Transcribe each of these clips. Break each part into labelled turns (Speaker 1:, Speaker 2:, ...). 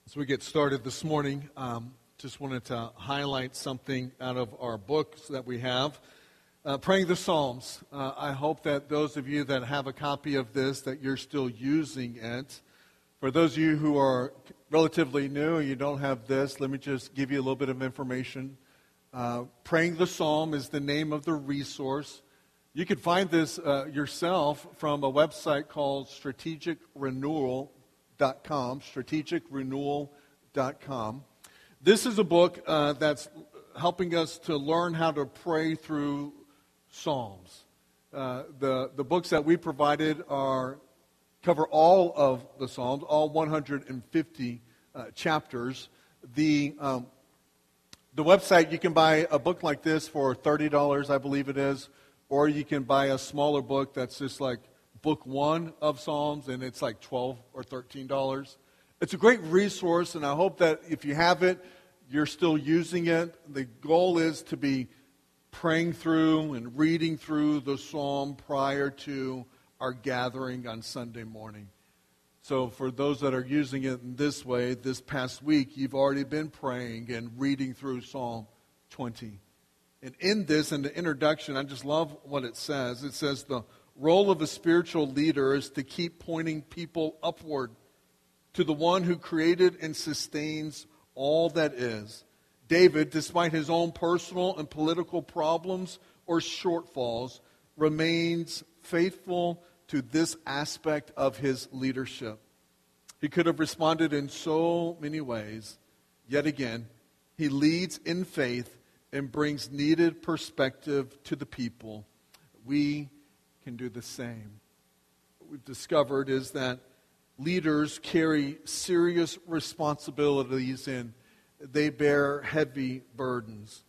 Speaker 1: As we get started this morning, just wanted to highlight something out of our books that we have. Praying the Psalms. I hope that those of you that have a copy of this, that you're still using it. For those of you who are relatively new and you don't have this, let me just give you a little bit of information. Praying the Psalm is the name of the resource. You can find this yourself from a website called strategicrenewal.com, strategicrenewal.com. This is a book that's helping us to learn how to pray through Psalms. The books that we provided cover all of the Psalms, all 150 chapters. The website, you can buy a book like this for $30, I believe it is, or you can buy a smaller book that's just like book one of Psalms, and it's like $12 or $13. It's a great resource, and I hope that if you have it, you're still using it. The goal is to be praying through and reading through the Psalm prior to our gathering on Sunday morning. So for those that are using it in this way, this past week, you've already been praying and reading through Psalm 20. And in this, in the introduction, I just love what it says. It says the role of a spiritual leader is to keep pointing people upward to the one who created and sustains all that is. David, despite his own personal and political problems or shortfalls, remains faithful to this aspect of his leadership. He could have responded in so many ways. Yet again, he leads in faith and brings needed perspective to the people. We can do the same. What we've discovered is that leaders carry serious responsibilities and they bear heavy burdens.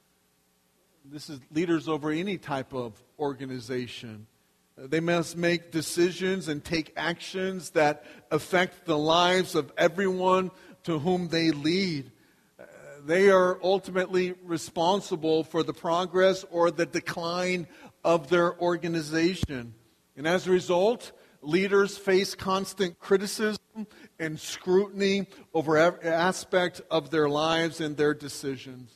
Speaker 1: This is leaders over any type of organization. They must make decisions and take actions that affect the lives of everyone to whom they lead. They are ultimately responsible for the progress or the decline of their organization. And as a result, leaders face constant criticism and scrutiny over every aspect of their lives and their decisions.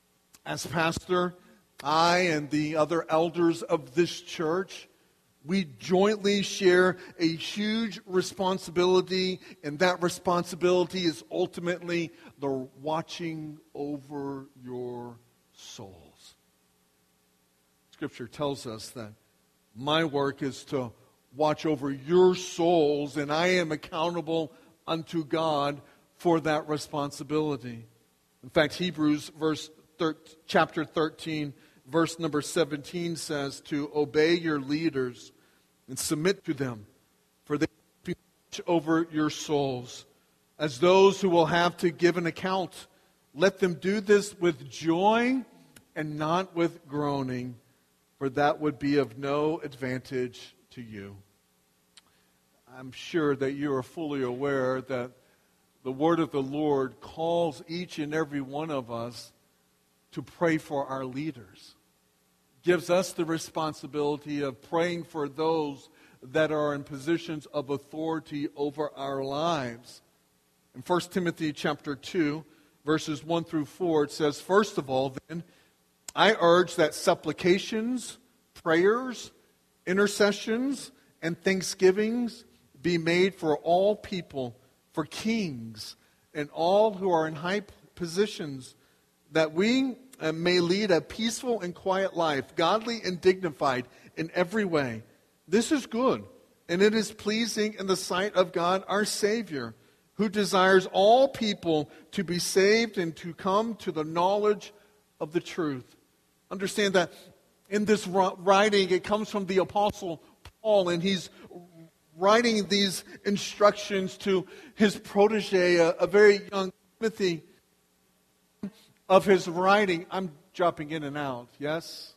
Speaker 1: As pastor, I and the other elders of this church, we jointly share a huge responsibility, and that responsibility is ultimately the watching over your souls. Scripture tells us that my work is to watch over your souls, and I am accountable unto God for that responsibility. In fact, Hebrews chapter 13, verse number 17 says to obey your leaders and submit to them, for they watch over your souls as those who will have to give an account. Let them do this with joy and not with groaning, for that would be of no advantage to you. I'm sure that you are fully aware that the word of the Lord calls each and every one of us to pray for our leaders. Gives us the responsibility of praying for those that are in positions of authority over our lives. In 1 Timothy chapter 2, verses 1 through 4, it says, first of all, then, I urge that supplications, prayers, intercessions, and thanksgivings be made for all people, for kings, and all who are in high positions, that we may lead a peaceful and quiet life, godly and dignified in every way. This is good, and it is pleasing in the sight of God our Savior, who desires all people to be saved and to come to the knowledge of the truth. Understand that in this writing, it comes from the Apostle Paul, and he's writing these instructions to his protege, a very young Timothy. Of his writing, I'm dropping in and out, yes?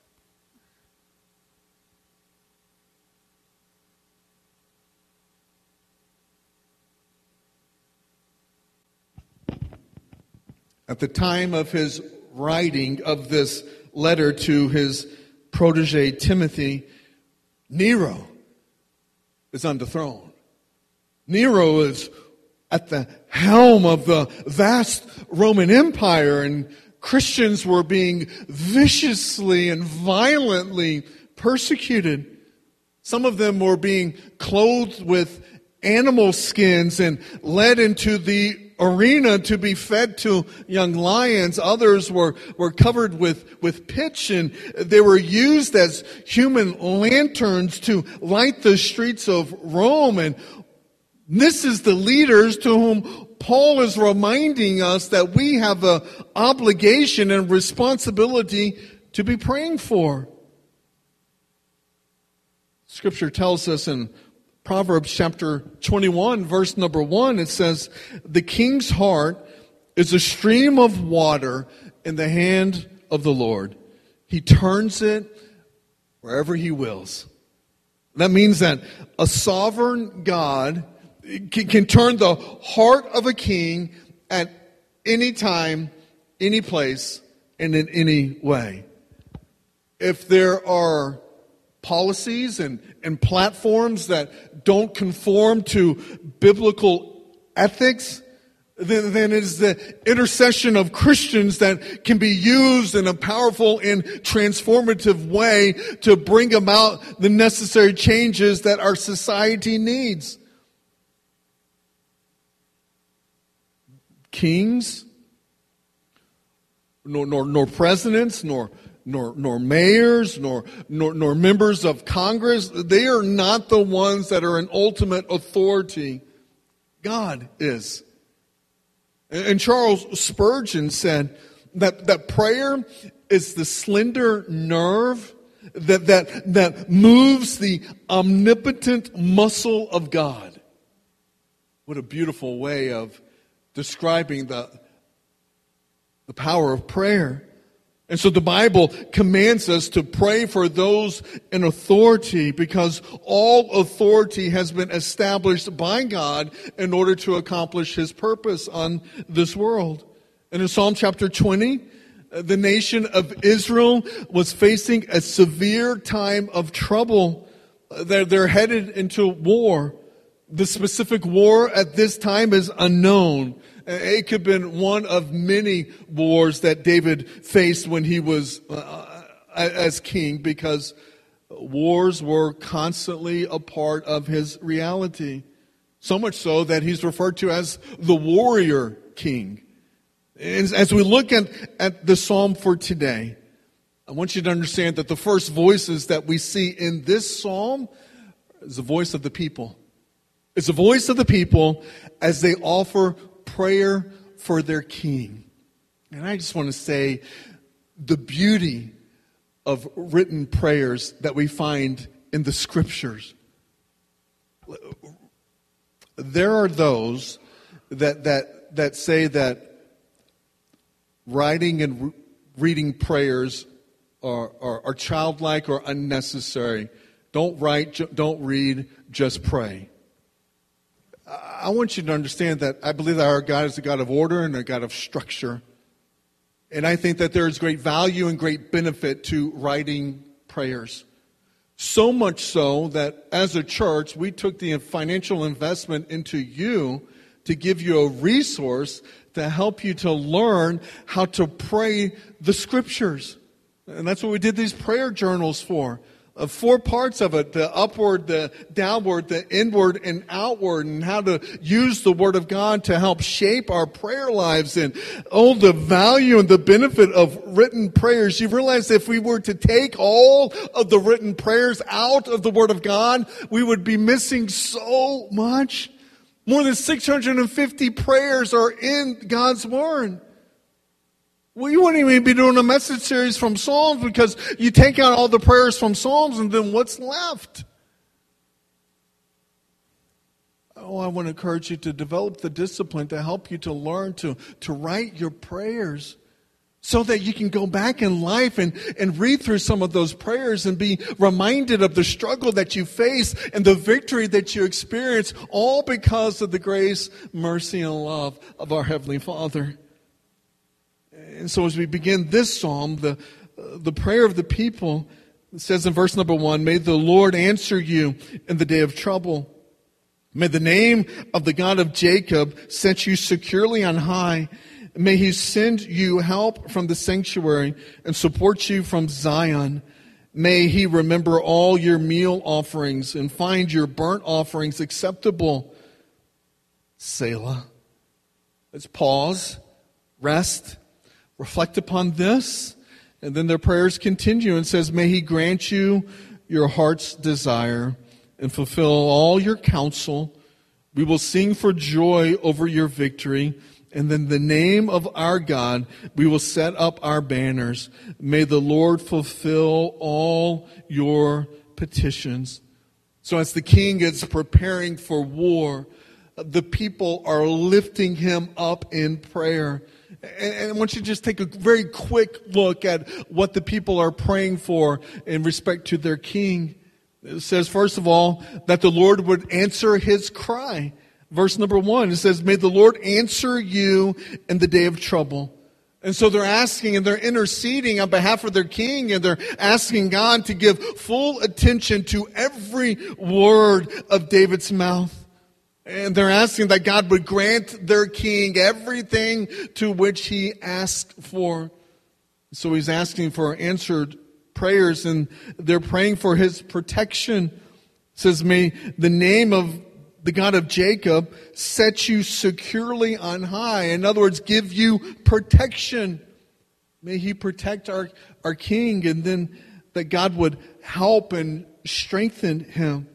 Speaker 1: At the time of his writing of this letter to his protege Timothy, Nero is on the throne. Nero is at the helm of the vast Roman Empire, and Christians were being viciously and violently persecuted. Some of them were being clothed with animal skins and led into the arena to be fed to young lions. Others were covered with pitch, and they were used as human lanterns to light the streets of Rome. And this is the leaders to whom Paul is reminding us that we have an obligation and responsibility to be praying for. Scripture tells us in Proverbs chapter 21, verse number 1, it says, "The king's heart is a stream of water in the hand of the Lord. He turns it wherever he wills." That means that a sovereign God can turn the heart of a king at any time, any place, and in any way. If there are policies and platforms that don't conform to biblical ethics, then it is the intercession of Christians that can be used in a powerful and transformative way to bring about the necessary changes that our society needs. Kings, nor presidents, nor mayors, nor members of Congress, they are not the ones that are in ultimate authority. God is. And Charles Spurgeon said that prayer is the slender nerve that moves the omnipotent muscle of God. What a beautiful way of describing the power of prayer. And so the Bible commands us to pray for those in authority, because all authority has been established by God in order to accomplish His purpose on this world. And in Psalm chapter 20, the nation of Israel was facing a severe time of trouble. They're headed into war. The specific war at this time is unknown. It could have been one of many wars that David faced when he was as king, because wars were constantly a part of his reality. So much so that he's referred to as the warrior king. And as we look at the psalm for today, I want you to understand that the first voices that we see in this psalm is the voice of the people. It's the voice of the people as they offer prayer for their king. And I just want to say the beauty of written prayers that we find in the Scriptures. There are those that say that writing and reading prayers are childlike or unnecessary. Don't write, don't read, just pray. I want you to understand that I believe that our God is a God of order and a God of structure. And I think that there is great value and great benefit to writing prayers. So much so that as a church, we took the financial investment into you to give you a resource to help you to learn how to pray the Scriptures. And that's what we did these prayer journals for. 4 parts of it: the upward, the downward, the inward, and outward, and how to use the Word of God to help shape our prayer lives. And the value and the benefit of written prayers. You realize if we were to take all of the written prayers out of the Word of God, we would be missing so much. More than 650 prayers are in God's Word. Well, you wouldn't even be doing a message series from Psalms, because you take out all the prayers from Psalms, and then what's left? Oh, I want to encourage you to develop the discipline to help you to learn to write your prayers, so that you can go back in life and read through some of those prayers and be reminded of the struggle that you face and the victory that you experience, all because of the grace, mercy, and love of our Heavenly Father. And so as we begin this psalm, the prayer of the people, it says in verse number 1, "May the Lord answer you in the day of trouble.
Speaker 2: May the name of the God of Jacob set you securely on high. May he send you help from the sanctuary and support you from Zion. May he remember all your meal offerings and find your burnt offerings acceptable. Selah. Let's pause, rest, reflect upon this, and then their prayers continue and says, may he grant you your heart's desire and fulfill all your counsel. We will sing for joy over your victory. And in the name of our God, we will set up our banners. May the Lord fulfill all your petitions. So as the king is preparing for war, the people are lifting him up in prayer. And I want you to just take a very quick look at what the people are praying for in respect to their king. It says, first of all, that the Lord would answer his cry. Verse number 1, it says, may the Lord answer you in the day of trouble. And so they're asking and they're interceding on behalf of their king, and they're asking God to give full attention to every word of David's mouth. And they're asking that God would grant their king everything to which he asked for. So he's asking for answered prayers, and they're praying for his protection. It says, may the name of the God of Jacob set you securely on high. In other words, give you protection. May he protect our king, and then that God would help and strengthen him.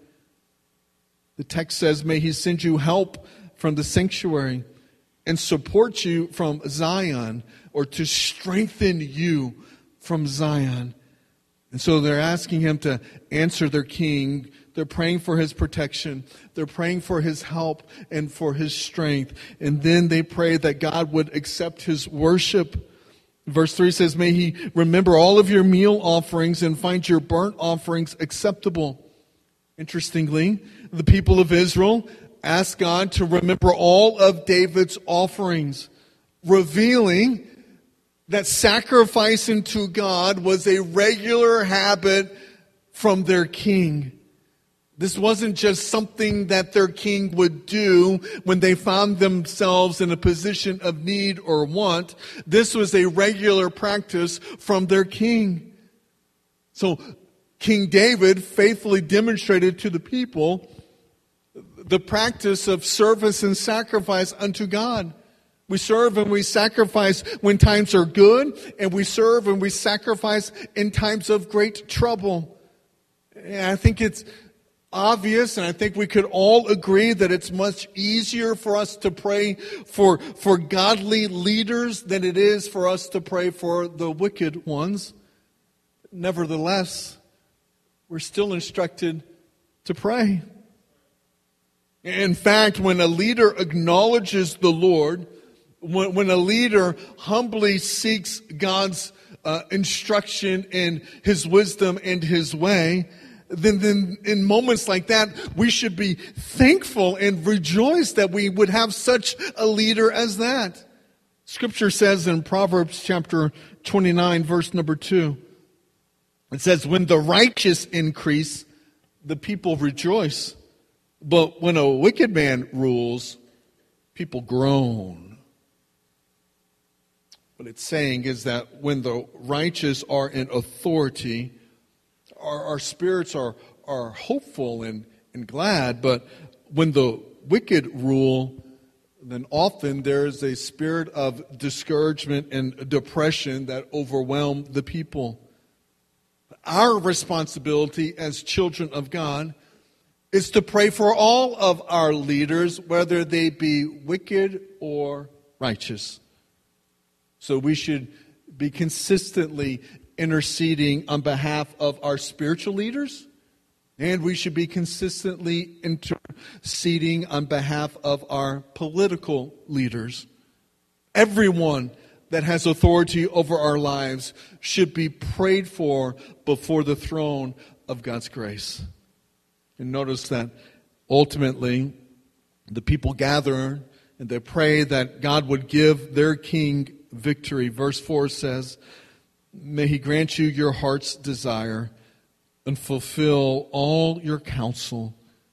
Speaker 2: The text says, may he send you help from the sanctuary and support you from Zion, or to strengthen you from Zion. And so they're asking him to answer their king. They're praying for his protection. They're praying for his help and for his strength. And then they pray that God would accept his worship. Verse 3 says, may he remember all of your meal offerings and find your burnt offerings acceptable. Interestingly, the people of Israel asked God to remember all of David's offerings, revealing that sacrificing to God was a regular habit from their king. This wasn't just something that their king would do when they found themselves in a position of need or want. This was a regular practice from their king. So King David faithfully demonstrated to the people the practice of service and sacrifice unto God. We serve and we sacrifice when times are good, and we serve and we sacrifice in times of great trouble. And I think it's obvious, and I think we could all agree that it's much easier for us to pray for godly leaders than it is for us to pray for the wicked ones. Nevertheless, we're still instructed to pray. In fact, when a leader acknowledges the Lord, when a leader humbly seeks God's instruction in his wisdom and his way, then in moments like that, we should be thankful and rejoice that we would have such a leader as that. Scripture says in Proverbs chapter 29, verse number 2, it says, when the righteous increase, the people rejoice. But when a wicked man rules, people groan. What it's saying is that when the righteous are in authority, our spirits are hopeful and glad. But when the wicked rule, then often there is a spirit of discouragement and depression that overwhelm the people. Our responsibility as children of God is to pray for all of our leaders, whether they be wicked or righteous. So we should be consistently interceding on behalf of our spiritual leaders, and we should be consistently interceding on behalf of our political leaders. Everyone that has authority over our lives should be prayed for before the throne of God's grace. And notice that ultimately the people gather and they pray that God would give their king victory. Verse 4 says, may he grant you your heart's desire and fulfill all your counsel.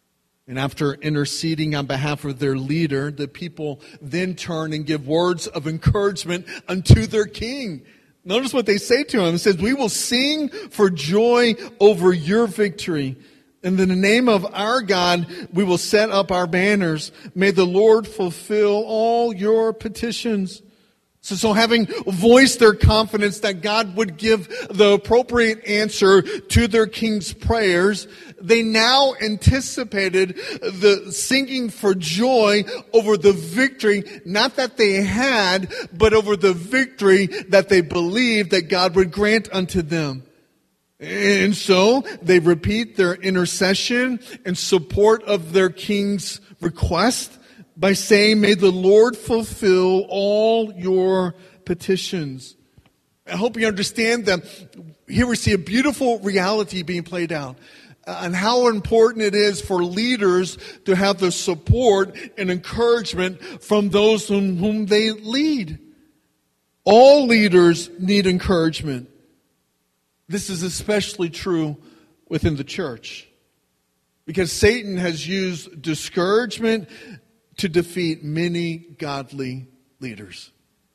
Speaker 2: And after interceding on behalf of their leader, the people then turn and give words of encouragement unto their king. Notice what they say to him. It says, "We will sing for joy over your victory. And in the name of our God, we will set up our banners. May the Lord fulfill all your petitions." So having voiced their confidence that God would give the appropriate answer to their king's prayers, they now anticipated the singing for joy over the victory, not that they had, but over the victory that they believed that God would grant unto them. And so they repeat their intercession in support of their king's request by saying, "May the Lord fulfill all your petitions." I hope you understand that here we see a beautiful reality being played out, and how important it is for leaders to have the support and encouragement from those whom they lead. All leaders need encouragement. This is especially true within the church, because Satan has used discouragement to defeat many godly leaders.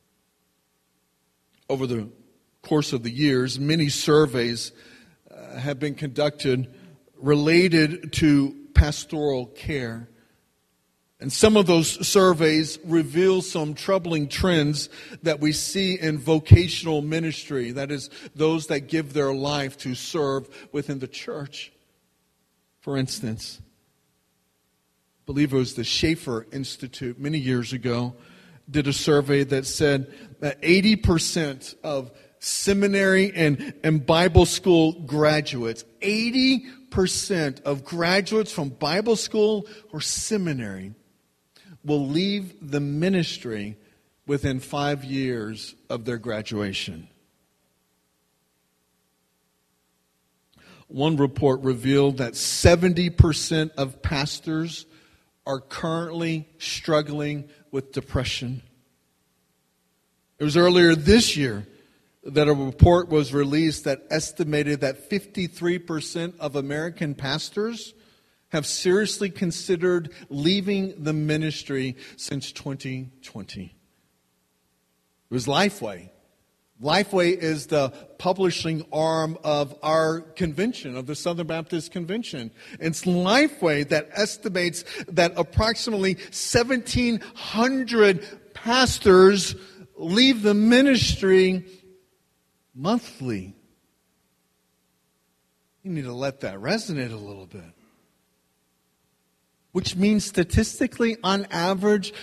Speaker 2: Over the course of the years, many surveys have been conducted related to pastoral care. And some of those surveys reveal some troubling trends that we see in vocational ministry. That is, those that give their life to serve within the church. For instance, I believe it was the Schaefer Institute many years ago, did a survey that said that 80% of seminary and Bible school graduates, 80% of graduates from Bible school or seminary will leave the ministry within 5 years of their graduation. One report revealed that 70% of pastors are currently struggling with depression. It was earlier this year that a report was released that estimated that 53% of American pastors have seriously considered leaving the ministry since 2020. It was Lifeway. Lifeway is the publishing arm of our convention, of the Southern Baptist Convention. It's Lifeway that estimates that approximately 1,700 pastors leave the ministry monthly. You need to let that resonate a little bit. Which means statistically, on average,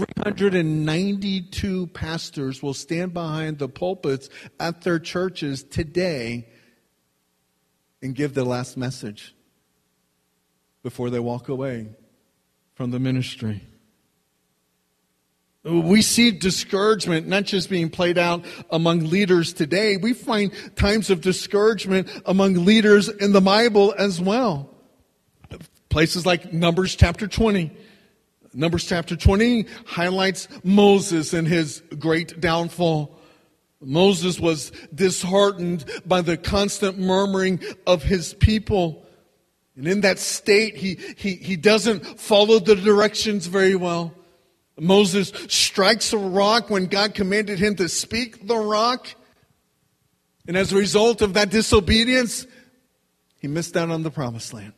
Speaker 2: 392 pastors will stand behind the pulpits at their churches today and give their last message before they walk away from the ministry. We see discouragement not just being played out among leaders today. We find times of discouragement among leaders in the Bible as well. Places like Numbers chapter 20. Numbers chapter 20 highlights Moses and his great downfall. Moses was disheartened by the constant murmuring of his people. And in that state, he doesn't follow the directions very well. Moses strikes a rock when God commanded him to speak the rock. And as a result of that disobedience, he missed out on the promised land.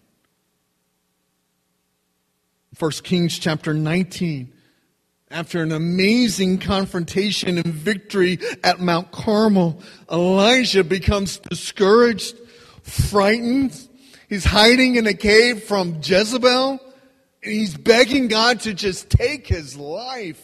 Speaker 2: 1 Kings chapter 19, after an amazing confrontation and victory at Mount Carmel, Elijah becomes discouraged, frightened. He's hiding in a cave from Jezebel, and he's begging God to just take his life.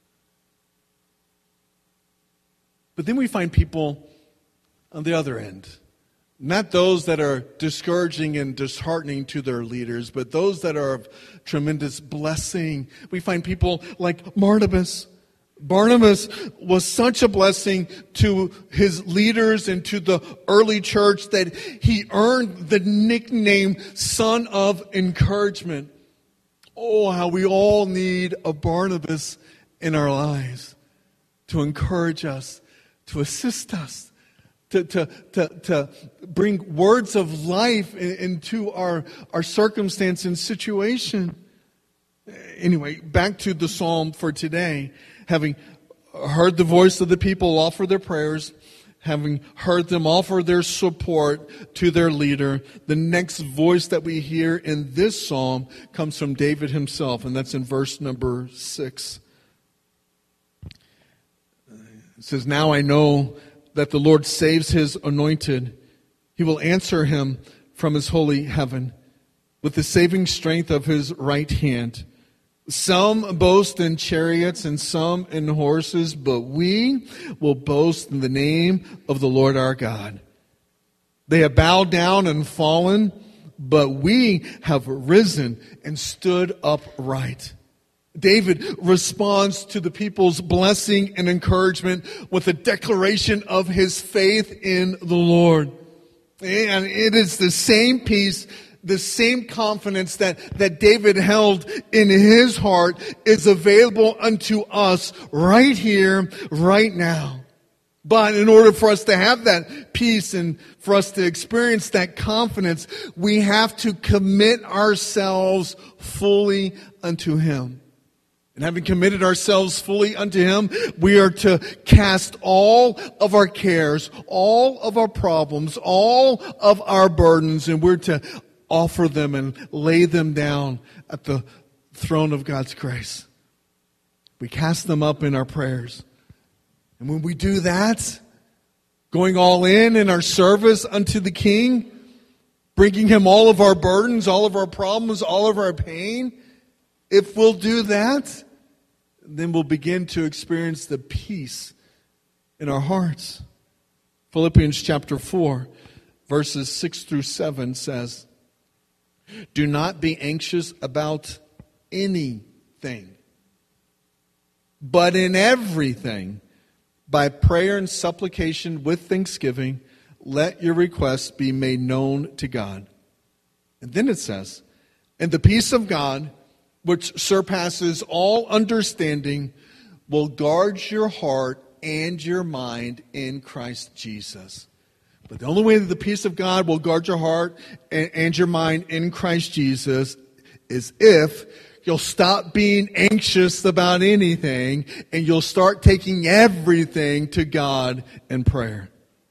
Speaker 2: But then we find people on the other end. Not those that are discouraging and disheartening to their leaders, but those that are of tremendous blessing. We find people like Barnabas. Barnabas was such a blessing to his leaders and to the early church that he earned the nickname Son of Encouragement. Oh, how we all need a Barnabas in our lives to encourage us, to assist us, to bring words of life into our circumstance and situation. Anyway, back to the psalm for today. Having heard the voice of the people offer their prayers, having heard them offer their support to their leader, the next voice that we hear in this psalm comes from David himself, and that's in verse number 6. It says, "Now I know that the Lord saves his anointed. He will answer him from his holy heaven with the saving strength of his right hand. Some boast in chariots and some in horses, but we will boast in the name of the Lord our God. They have bowed down and fallen, but we have risen and stood upright." David responds to the people's blessing and encouragement with a declaration of his faith in the Lord. And it is the same peace, the same confidence that David held in his heart is available unto us right here, right now. But in order for us to have that peace and for us to experience that confidence, we have to commit ourselves fully unto Him. And having committed ourselves fully unto Him, we are to cast all of our cares, all of our problems, all of our burdens, and we're to offer them and lay them down at the throne of God's grace. We cast them up in our prayers. And when we do that, going all in our service unto the King, bringing Him all of our burdens, all of our problems, all of our pain, if we'll do that, then we'll begin to experience the peace in our hearts. Philippians chapter 4, verses 6 through 7 says, "Do not be anxious about anything, but in everything, by prayer and supplication with thanksgiving, let your requests be made known to God." And then it says, "And the peace of God, which surpasses all understanding, will guard your heart and your mind in Christ Jesus." But the only way that the peace of God will guard your heart and your mind in Christ Jesus is if you'll stop being anxious about anything and you'll start taking everything to God in prayer.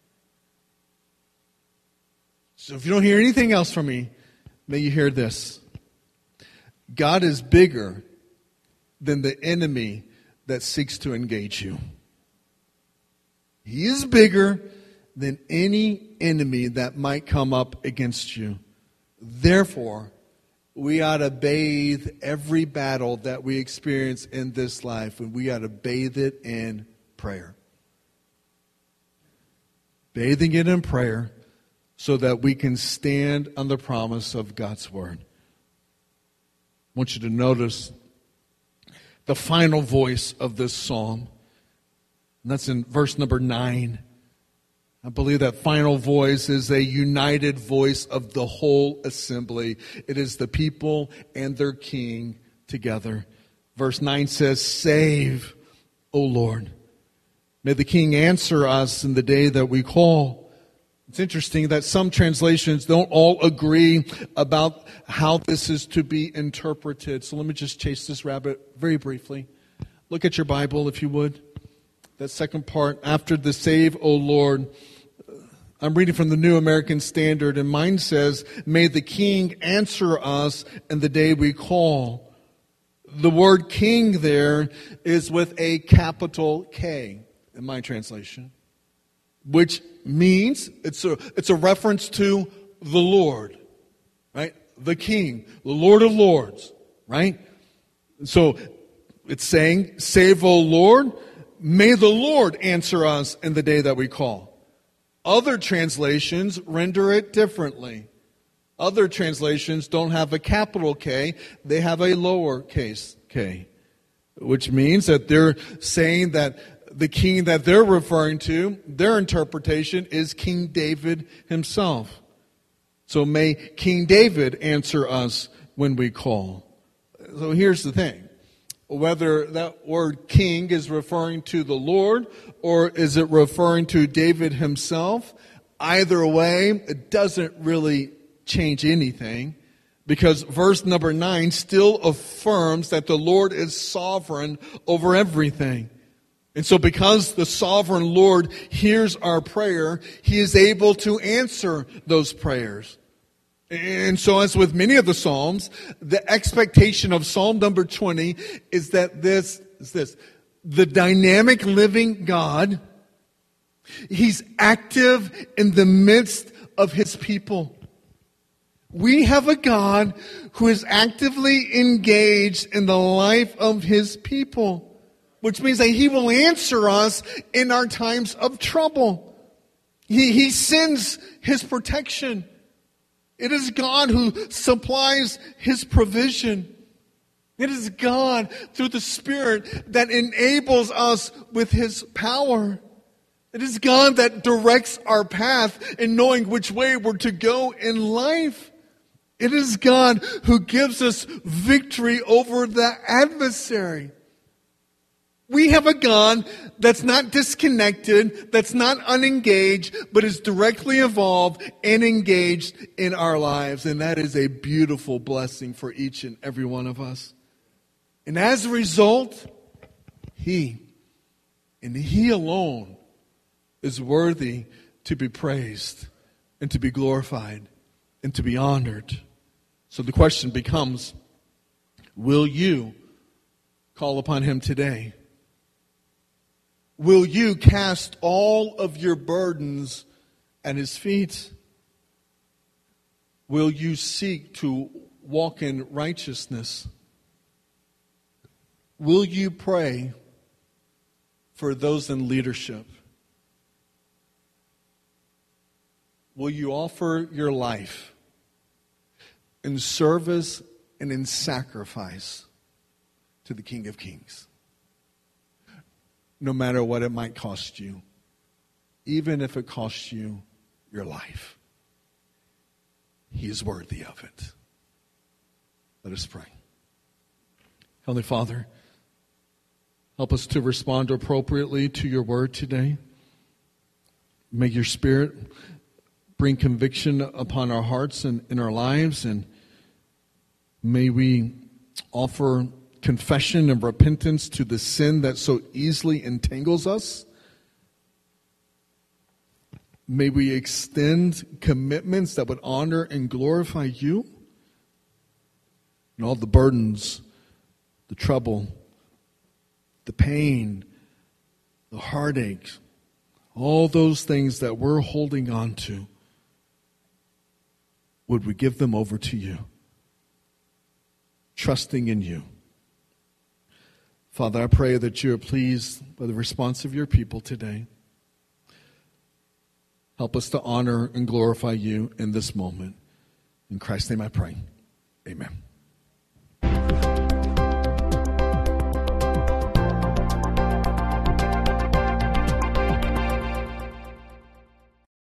Speaker 2: So if you don't hear anything else from me, may you hear this. God is bigger than the enemy that seeks to engage you. He is bigger than any enemy that might come up against you. Therefore, we ought to bathe every battle that we experience in this life, and we ought to bathe it in prayer. Bathing it in prayer so that we can stand on the promise of God's Word. I want you to notice the final voice of this psalm. And that's in verse number 9. I believe that final voice is a united voice of the whole assembly. It is the people and their king together. Verse 9 says, "Save, O Lord. May the king answer us in the day that we call." It's interesting that some translations don't all agree about how this is to be interpreted. So let me just chase this rabbit very briefly. Look at your Bible, if you would. That second part, after the "Save, O Lord." I'm reading from the New American Standard, and mine says, "May the King answer us in the day we call." The word king there is with a capital K in my translation, which means it's a reference to the Lord, right? The King, the Lord of Lords, right? So it's saying, "Save, O Lord, may the Lord answer us in the day that we call." Other translations render it differently. Other translations don't have a capital K, they have a lowercase k, which means that they're saying that the king that they're referring to, their interpretation is King David himself. So may King David answer us when we call. So here's the thing. whether that word king is referring to the Lord or is it referring to David himself. Either way, it doesn't really change anything, because verse number 9 still affirms that the Lord is sovereign over everything. And so because the sovereign Lord hears our prayer, He is able to answer those prayers. And so as with many of the Psalms, the expectation of Psalm number 20 is that the dynamic living God, He's active in the midst of His people. We have a God who is actively engaged in the life of His people, which means that He will answer us in our times of trouble. He sends His protection. It is God who supplies His provision. It is God through the Spirit that enables us with His power. It is God that directs our path in knowing which way we're to go in life. It is God who gives us victory over the adversary. We have a God that's not disconnected, that's not unengaged, but is directly involved and engaged in our lives. And that is a beautiful blessing for each and every one of us. And as a result, He, and He alone, is worthy to be praised and to be glorified and to be honored. So the question becomes, will you call upon Him today? Will you cast all of your burdens at His feet? Will you seek to walk in righteousness? Will you pray for those in leadership? Will you offer your life in service and in sacrifice to the King of Kings? No matter what it might cost you, even if it costs you your life. He is worthy of it. Let us pray. Heavenly Father, help us to respond appropriately to your word today. May your Spirit bring conviction upon our hearts and in our lives, and may we offer confession and repentance to the sin that so easily entangles us. May we extend commitments that would honor and glorify you. And all the burdens, the trouble, the pain, the heartache, all those things that we're holding on to, would we give them over to you, trusting in you. Father, I pray that you are pleased by the response of your people today. Help us to honor and glorify you in this moment. In Christ's name I pray. Amen.